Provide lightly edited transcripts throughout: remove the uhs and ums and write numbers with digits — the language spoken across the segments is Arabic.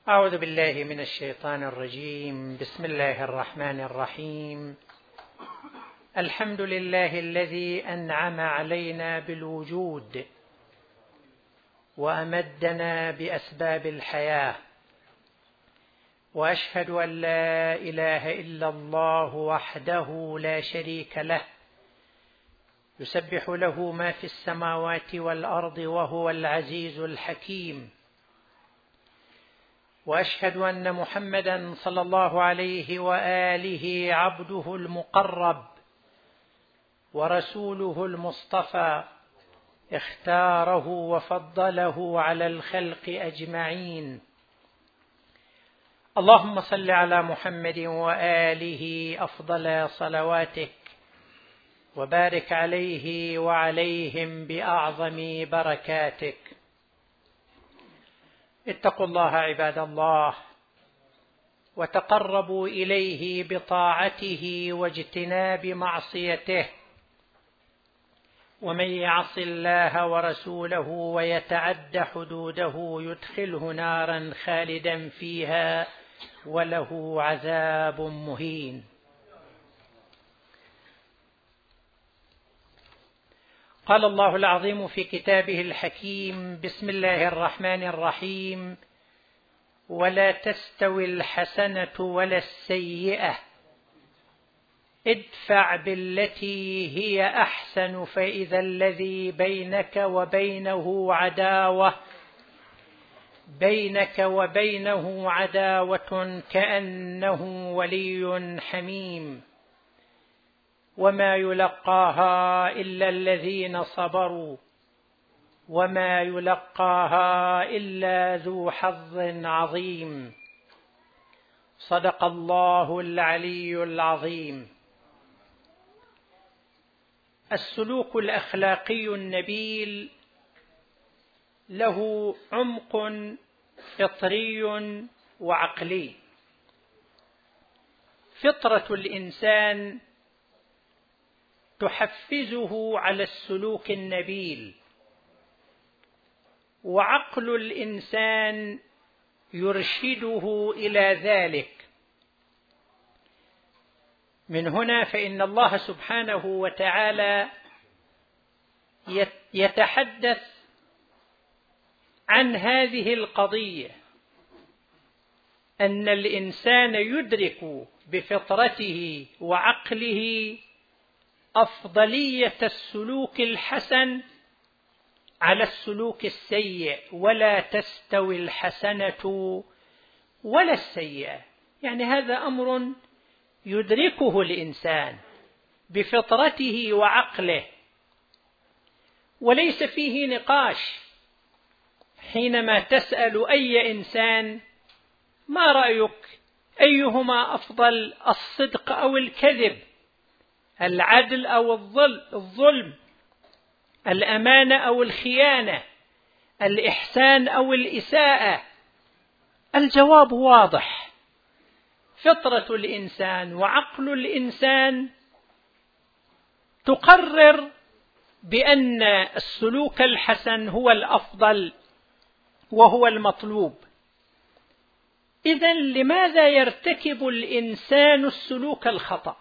أعوذ بالله من الشيطان الرجيم. بسم الله الرحمن الرحيم. الحمد لله الذي أنعم علينا بالوجود وأمدنا بأسباب الحياة، وأشهد أن لا إله إلا الله وحده لا شريك له، يسبح له ما في السماوات والأرض وهو العزيز الحكيم. وأشهد أن محمدا صلى الله عليه وآله عبده المقرب ورسوله المصطفى، اختاره وفضله على الخلق أجمعين. اللهم صل على محمد وآله أفضل صلواتك، وبارك عليه وعليهم بأعظم بركاتك. اتقوا الله عباد الله، وتقربوا إليه بطاعته واجتناب معصيته، ومن يعص الله ورسوله ويتعد حدوده يدخله نارا خالدا فيها وله عذاب مهين. قال الله العظيم في كتابه الحكيم: بسم الله الرحمن الرحيم: ولا تستوي الحسنة ولا السيئة، ادفع بالتي هي أحسن فإذا الذي بينك وبينه عداوة كأنه ولي حميم، وما يلقاها إلا الذين صبروا وما يلقاها إلا ذو حظ عظيم. صدق الله العلي العظيم. السلوك الأخلاقي النبيل له عمق فطري وعقلي. فطرة الإنسان تحفزه على السلوك النبيل، وعقل الإنسان يرشده إلى ذلك. من هنا فإن الله سبحانه وتعالى يتحدث عن هذه القضية، أن الإنسان يدرك بفطرته وعقله أفضلية السلوك الحسن على السلوك السيء، ولا تستوي الحسنة ولا السيئة. يعني هذا أمر يدركه الإنسان بفطرته وعقله، وليس فيه نقاش. حينما تسأل أي إنسان ما رأيك، أيهما أفضل، الصدق أو الكذب، العدل أو الظلم، الأمانة أو الخيانة، الإحسان أو الإساءة، الجواب واضح. فطرة الإنسان وعقل الإنسان تقرر بأن السلوك الحسن هو الأفضل وهو المطلوب. إذن لماذا يرتكب الإنسان السلوك الخطأ؟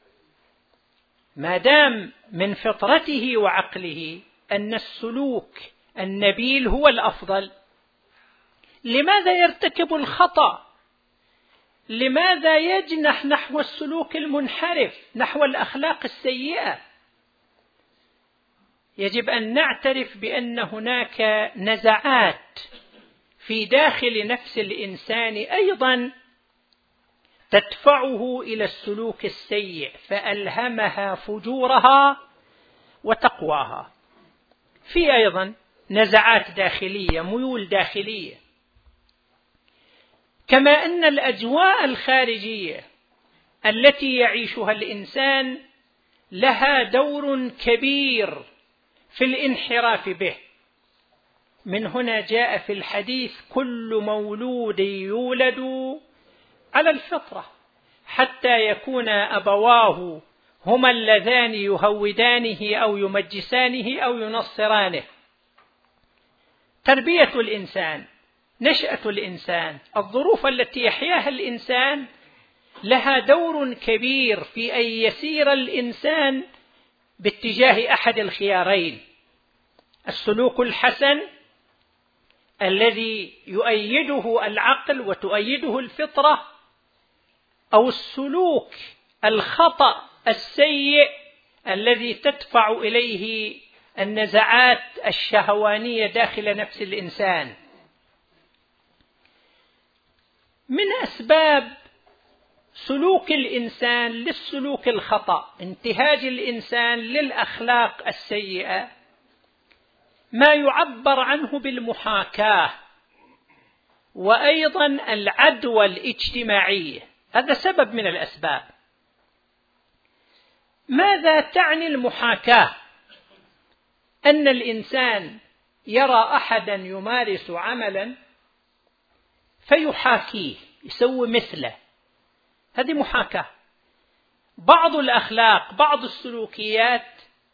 ما دام من فطرته وعقله أن السلوك النبيل هو الأفضل، لماذا يرتكب الخطأ؟ لماذا يجنح نحو السلوك المنحرف، نحو الأخلاق السيئة؟ يجب أن نعترف بأن هناك نزعات في داخل نفس الإنسان أيضا تدفعه إلى السلوك السيء، فألهمها فجورها وتقواها. في أيضا نزعات داخلية، ميول داخلية، كما أن الأجواء الخارجية التي يعيشها الإنسان لها دور كبير في الانحراف به. من هنا جاء في الحديث: كل مولود يولد على الفطرة، حتى يكون أبواه هما اللذان يهودانه أو يمجسانه أو ينصرانه. تربية الإنسان نشأة الإنسان، الظروف التي يحياها الإنسان لها دور كبير في أن يسير الإنسان باتجاه أحد الخيارين: السلوك الحسن الذي يؤيده العقل وتؤيده الفطرة، أو السلوك الخطأ السيء الذي تدفع إليه النزعات الشهوانية داخل نفس الإنسان. من أسباب سلوك الإنسان للسلوك الخطأ، انتهاج الإنسان للأخلاق السيئة، ما يعبر عنه بالمحاكاة، وأيضا العدوى الاجتماعية. هذا سبب من الأسباب. ماذا تعني المحاكاة؟ أن الإنسان يرى أحدا يمارس عملا فيحاكيه، يسوي مثله، هذه محاكاة. بعض الأخلاق، بعض السلوكيات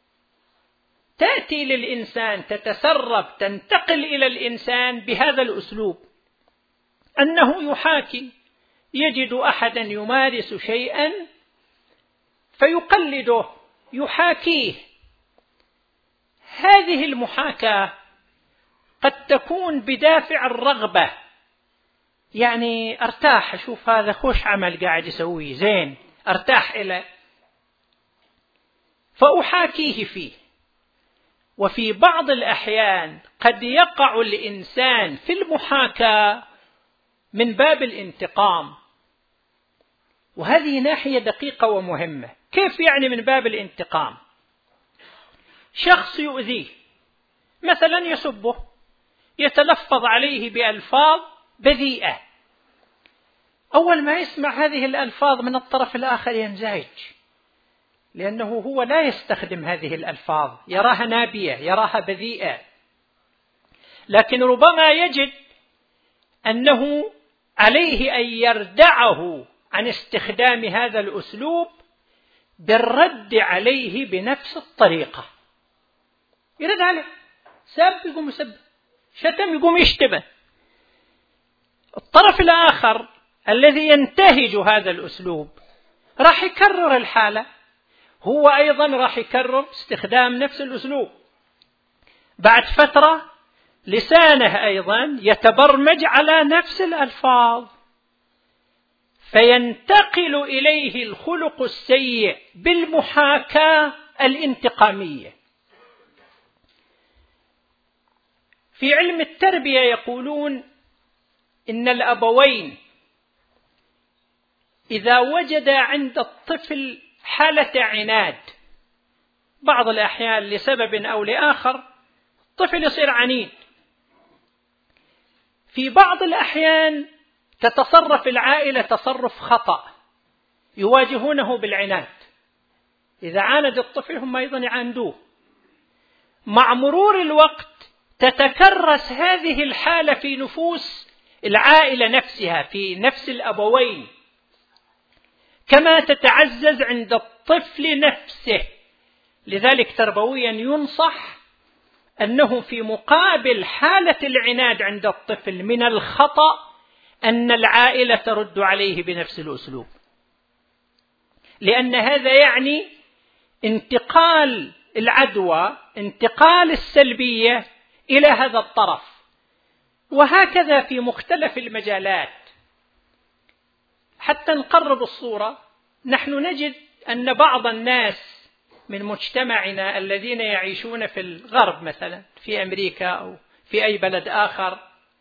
تأتي للإنسان، تتسرب، تنتقل إلى الإنسان بهذا الأسلوب، أنه يحاكي، يجد أحدا يمارس شيئا فيقلده، يحاكيه. هذه المحاكاة قد تكون بدافع الرغبة، يعني أرتاح، أشوف هذا خوش عمل قاعد يسويه زين، أرتاح إليه فأحاكيه فيه. وفي بعض الأحيان قد يقع الإنسان في المحاكاة من باب الانتقام، وهذه ناحية دقيقة ومهمة. كيف يعني من باب الانتقام؟ شخص يؤذيه، مثلا يسبه، يتلفظ عليه بألفاظ بذيئة، أول ما يسمع هذه الألفاظ من الطرف الآخر ينزعج، لأنه هو لا يستخدم هذه الألفاظ، يراها نابية، يراها بذيئة، لكن ربما يجد أنه عليه أن يردعه عن استخدام هذا الأسلوب بالرد عليه بنفس الطريقة. يرد عليه، سب يقوم يسب، شتم يقوم يشتمه. الطرف الآخر الذي ينتهج هذا الأسلوب راح يكرر الحالة، هو أيضا راح يكرر استخدام نفس الأسلوب. بعد فترة لسانه أيضا يتبرمج على نفس الألفاظ، فينتقل إليه الخلق السيء بالمحاكاة الانتقامية. في علم التربية يقولون إن الأبوين إذا وجد عند الطفل حالة عناد، بعض الأحيان لسبب أو لآخر الطفل يصير عنيد، في بعض الأحيان تتصرف العائلة تصرف خطأ يواجهونه بالعناد، إذا عاند الطفل هم أيضا يعاندوه. مع مرور الوقت تتكرس هذه الحالة في نفوس العائلة نفسها، في نفس الأبوين، كما تتعزز عند الطفل نفسه. لذلك تربويا ينصح أنه في مقابل حالة العناد عند الطفل من الخطأ أن العائلة ترد عليه بنفس الأسلوب، لأن هذا يعني انتقال العدوى، انتقال السلبية إلى هذا الطرف. وهكذا في مختلف المجالات. حتى نقرب الصورة، نحن نجد أن بعض الناس من مجتمعنا الذين يعيشون في الغرب، مثلا في أمريكا أو في أي بلد آخر،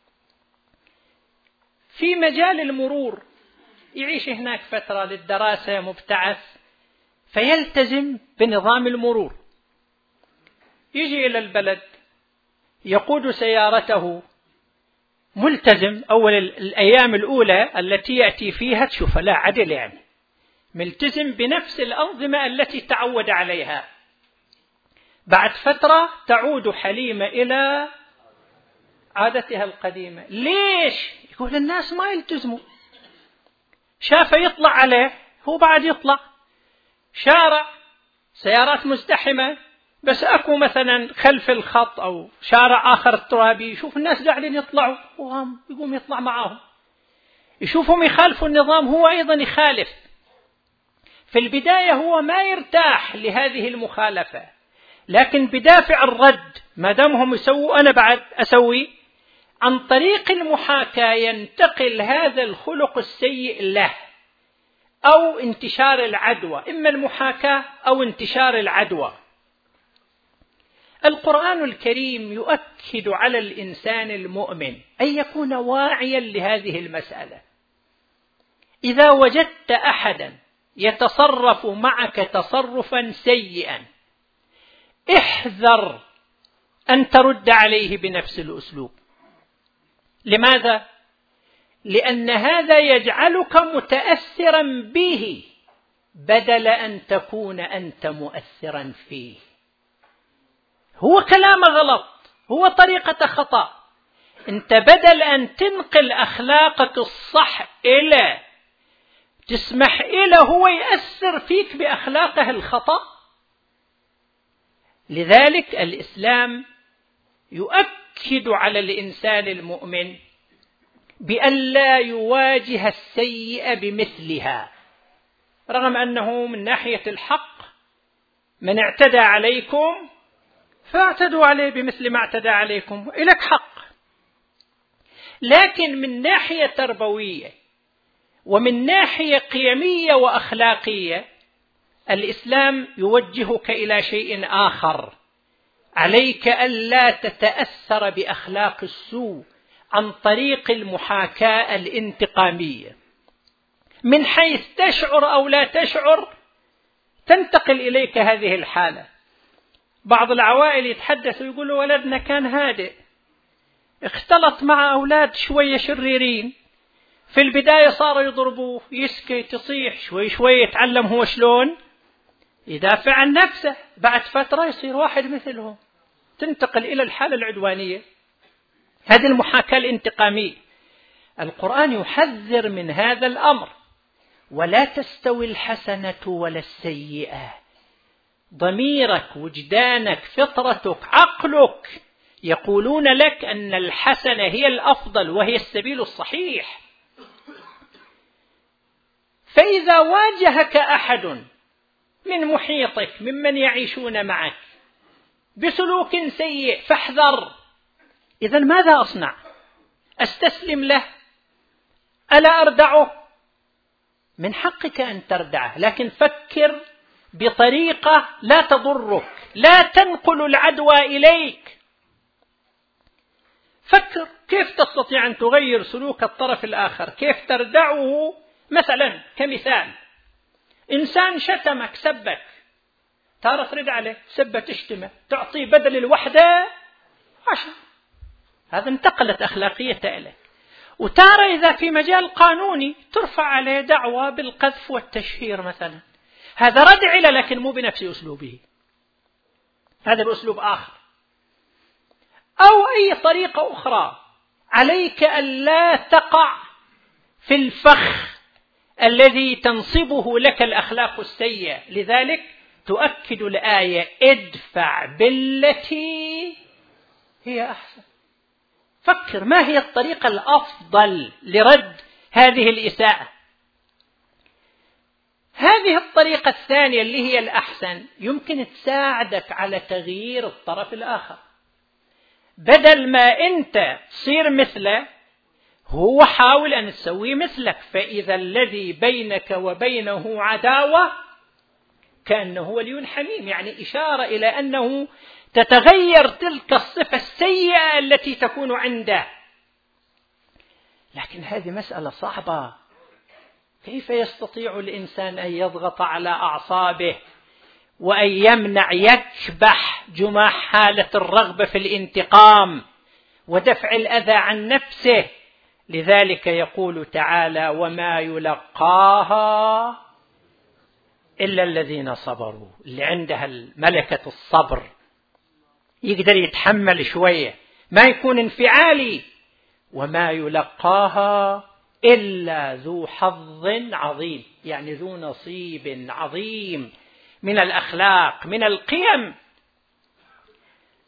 في مجال المرور يعيش هناك فترة للدراسة، مبتعث، فيلتزم بنظام المرور، يجي إلى البلد يقود سيارته ملتزم. أول الأيام الأولى التي يأتي فيها تشوف لا عدل، يعني ملتزم بنفس الأنظمة التي تعود عليها. بعد فترة تعود حليمة إلى عادتها القديمة. ليش؟ يقول الناس ما يلتزموا، شافه يطلع عليه، هو بعد يطلع، شارع سيارات مزدحمة، بس أكو مثلا خلف الخط أو شارع آخر ترابي، يشوف الناس قاعدين يطلعوا وهم يقوم يطلع معاهم، يشوفهم يخالفوا النظام، هو أيضا يخالف. في البداية هو ما يرتاح لهذه المخالفة، لكن بدافع الرد ما دامهم يسووا أنا بعد أسوي، عن طريق المحاكاة ينتقل هذا الخلق السيء له، أو انتشار العدوى، إما المحاكاة أو انتشار العدوى. القرآن الكريم يؤكد على الإنسان المؤمن أن يكون واعيا لهذه المسألة. إذا وجدت أحدا يتصرف معك تصرفا سيئا، احذر أن ترد عليه بنفس الأسلوب. لماذا؟ لأن هذا يجعلك متأثرا به بدل أن تكون أنت مؤثرا فيه. هو كلام غلط، هو طريقة خطأ، أنت بدل أن تنقل أخلاقك الصح إلى تسمح إلى هو يأثر فيك بأخلاقه الخطأ. لذلك الإسلام يؤكد على الإنسان المؤمن بأن لا يواجه السيئة بمثلها، رغم أنه من ناحية الحق من اعتدى عليكم فاعتدوا عليه بمثل ما اعتدى عليكم، إليك حق. لكن من ناحية تربوية ومن ناحية قيمية وأخلاقية الإسلام يوجهك إلى شيء آخر. عليك ألا تتأثر بأخلاق السوء عن طريق المحاكاة الانتقامية، من حيث تشعر أو لا تشعر تنتقل إليك هذه الحالة. بعض العوائل يتحدثوا يقولوا ولدنا كان هادئ، اختلط مع أولاد شوية شريرين، في البداية صاروا يضربوه، يسكت يصيح، شوي شوي يتعلم هو شلون يدافع عن نفسه، بعد فترة يصير واحد مثلهم، تنتقل إلى الحالة العدوانية. هذه المحاكاة الانتقامية. القرآن يحذر من هذا الأمر، ولا تستوي الحسنة ولا السيئة. ضميرك، وجدانك، فطرتك، عقلك يقولون لك أن الحسنة هي الأفضل وهي السبيل الصحيح. فإذا واجهك أحد من محيطك ممن يعيشون معك بسلوك سيء فاحذر. إذن ماذا أصنع؟ أستسلم له؟ ألا أردعه؟ من حقك أن تردعه، لكن فكر بطريقة لا تضرك، لا تنقل العدوى إليك. فكر كيف تستطيع أن تغير سلوك الطرف الآخر، كيف تردعه. مثلا كمثال، إنسان شتمك سبك، ترى ترد عليه، سبة تشتمه، تعطيه بدل الوحدة 10. هذا انتقلت أخلاقية إليك. وترى إذا في مجال قانوني ترفع عليه دعوى بالقذف والتشهير مثلا، هذا ردع له لكن مو بنفس أسلوبه، هذا بأسلوب آخر. أو أي طريقة أخرى. عليك أن لا تقع في الفخ الذي تنصبه لك الأخلاق السيئة. لذلك تؤكد الآية ادفع بالتي هي أحسن. فكر ما هي الطريقة الأفضل لرد هذه الإساءة. هذه الطريقة الثانية اللي هي الأحسن يمكن تساعدك على تغيير الطرف الآخر. بدل ما أنت تصير مثله، هو حاول أن تسوي مثلك، فإذا الذي بينك وبينه عداوة كأنه ولي حميم، يعني إشارة إلى أنه تتغير تلك الصفة السيئة التي تكون عنده. لكن هذه مسألة صعبة. كيف يستطيع الإنسان أن يضغط على أعصابه وأن يمنع يكبح جماح حالة الرغبة في الانتقام ودفع الأذى عن نفسه؟ لذلك يقول تعالى وما يلقاها إلا الذين صبروا، اللي عندها ملكة الصبر يقدر يتحمل شوية، ما يكون انفعالي. وما يلقاها إلا ذو حظ عظيم، يعني ذو نصيب عظيم من الأخلاق من القيم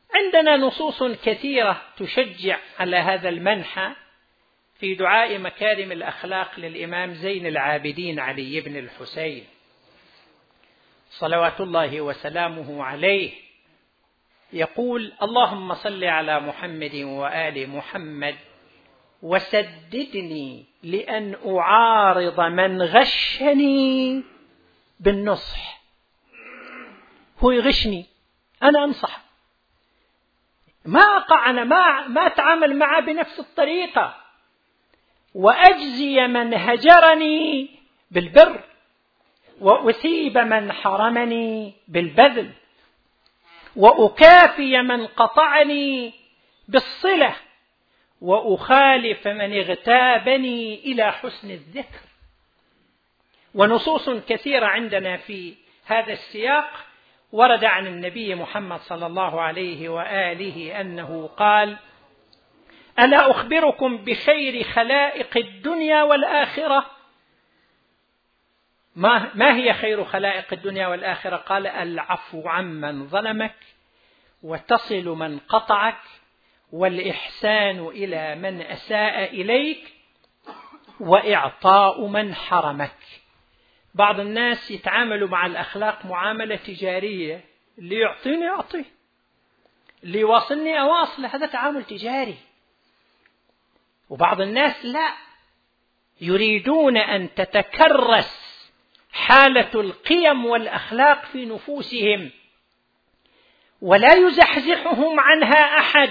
عندنا نصوص كثيرة تشجع على هذا المنحى في دعاء مكارم الأخلاق للإمام زين العابدين علي بن الحسين صلوات الله وسلامه عليه، يقول: اللهم صل على محمد وآل محمد وسددني لأن أعارض من غشني بالنصح. هو يغشني، أنا أنصح، ما أقع، أنا ما أتعامل معه بنفس الطريقة، وأجزي من هجرني بالبر، وأثيب من حرمني بالبذل، وأكافي من قطعني بالصلة، وأخالف من اغتابني إلى حسن الذكر. ونصوص كثيرة عندنا في هذا السياق ورد عن النبي محمد صلى الله عليه وآله أنه قال: ألا أخبركم بخير خلائق الدنيا والآخرة؟ ما هي خير خلائق الدنيا والآخرة؟ قال: العفو عمن ظلمك، وتصل من قطعك، والإحسان إلى من أساء إليك، وإعطاء من حرمك. بعض الناس يتعاملوا مع الأخلاق معاملة تجارية، اللي يعطيني أعطيه، اللي يواصلني أواصله، هذا تعامل تجاري. وبعض الناس لا، يريدون أن تتكرس حالة القيم والأخلاق في نفوسهم ولا يزحزحهم عنها أحد،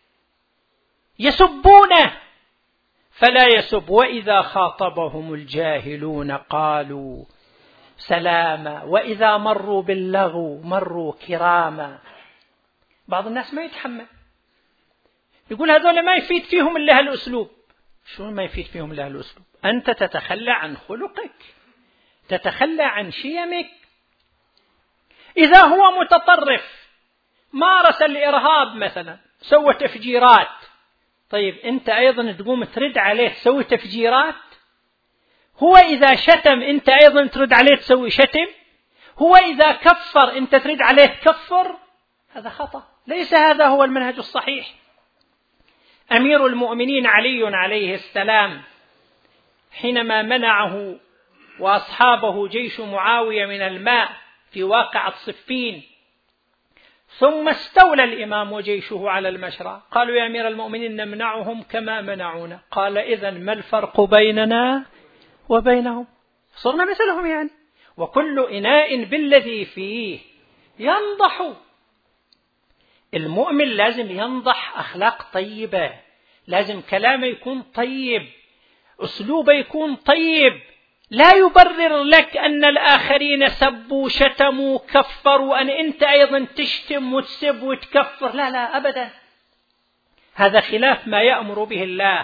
يسبونه فلا يسب، وإذا خاطبهم الجاهلون قالوا سلاما، وإذا مروا باللغو مروا كراما. بعض الناس ما يتحمل، يقول هذول ما يفيد فيهم إلا هالأسلوب. شو ما يفيد فيهم إلا هالأسلوب؟ أنت تتخلى عن خلقك، تتخلى عن شيمك. إذا هو متطرف مارس الإرهاب مثلا، سوى تفجيرات، طيب أنت أيضا تقوم ترد عليه تسوي تفجيرات؟ هو إذا شتم أنت أيضا ترد عليه تسوي شتم؟ هو إذا كفر أنت ترد عليه تكفر؟ هذا خطأ، ليس هذا هو المنهج الصحيح. أمير المؤمنين علي عليه السلام حينما منعه وأصحابه جيش معاوية من الماء في واقعة صفين، ثم استولى الإمام وجيشه على المشرع، قالوا: يا أمير المؤمنين نمنعهم كما منعونا. قال: إذن ما الفرق بيننا وبينهم؟ صرنا مثلهم يعني. وكل إناء بالذي فيه ينضح. المؤمن لازم ينضح أخلاق طيبة، لازم كلامه يكون طيب، أسلوبه يكون طيب، لا يبرر لك أن الآخرين سبوا شتموا كفروا أن أنت أيضا تشتم وتسب وتكفر، لا لا أبدا، هذا خلاف ما يأمر به الله.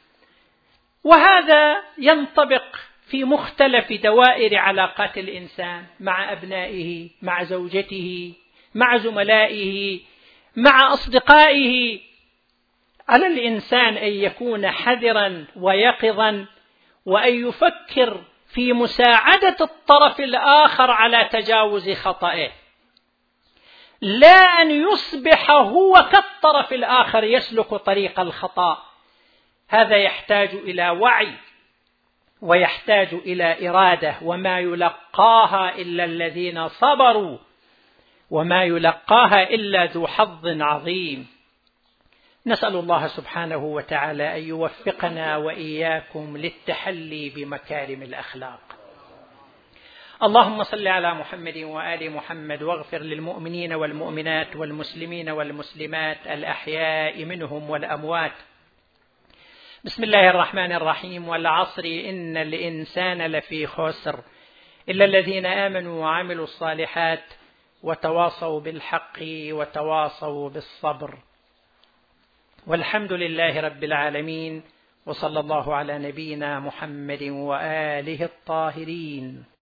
وهذا ينطبق في مختلف دوائر علاقات الإنسان مع أبنائه، مع زوجته، مع زملائه، مع أصدقائه. على الإنسان أن يكون حذرا ويقظا، وأن يفكر في مساعدة الطرف الآخر على تجاوز خطئه، لا أن يصبح هو كالطرف الآخر يسلك طريق الخطأ. هذا يحتاج إلى وعي ويحتاج إلى إرادة، وما يلقاها إلا الذين صبروا وما يلقاها إلا ذو حظ عظيم. نسأل الله سبحانه وتعالى أن يوفقنا وإياكم للتحلي بمكارم الأخلاق. اللهم صل على محمد وآل محمد، واغفر للمؤمنين والمؤمنات والمسلمين والمسلمات الأحياء منهم والأموات. بسم الله الرحمن الرحيم. والعصر إن الإنسان لفي خسر إلا الذين آمنوا وعملوا الصالحات وتواصوا بالحق وتواصوا بالصبر. والحمد لله رب العالمين، وصلى الله على نبينا محمد وآله الطاهرين.